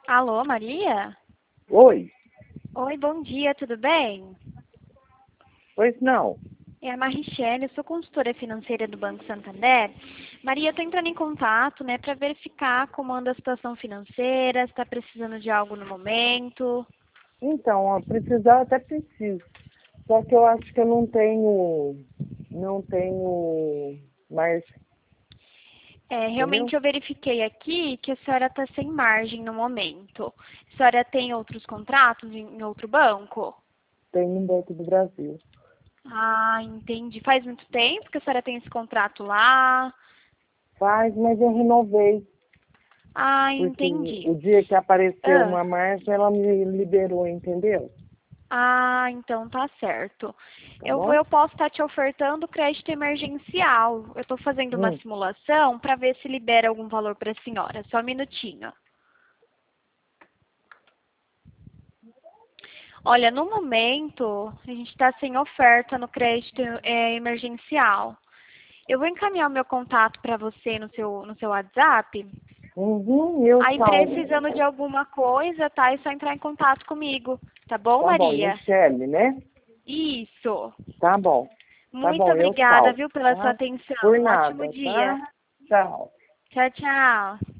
Alô, Maria? Oi, Oi, bom dia, tudo bem? pois não. É a Marichelle, eu sou consultora financeira do Banco Santander. Maria, eu tô entrando em contato, né, para verificar como anda a situação financeira, se está precisando de algo no momento. Então, ó, precisar até preciso. Só que eu acho que eu não tenho mais, Realmente entendeu? eu verifiquei aqui que a senhora está sem margem no momento. A senhora tem outros contratos em outro banco? Tem no Banco do Brasil. Ah, entendi. Faz muito tempo que a senhora tem esse contrato lá? Faz, mas eu renovei, Ah, porque o entendi. dia que apareceu Ah. uma margem, ela me liberou, entendeu? Ah, então tá certo. Tá Eu bom? posso estar te ofertando crédito emergencial. Eu estou fazendo uma Hum, simulação para ver se libera algum valor para a senhora. Só um minutinho. Olha, no momento, a gente está sem oferta no crédito emergencial. Eu vou encaminhar o meu contato para você no seu WhatsApp. eu Aí, salvo. precisando de alguma coisa, tá? É só entrar em contato comigo. Tá bom, Tá bom, Maria? Michele, né? Isso. Tá bom. Tá Muito bom, eu obrigada, salvo, viu, pela sua tá? atenção. Por Um ótimo nada, dia. tá? Tchau. Tchau, tchau.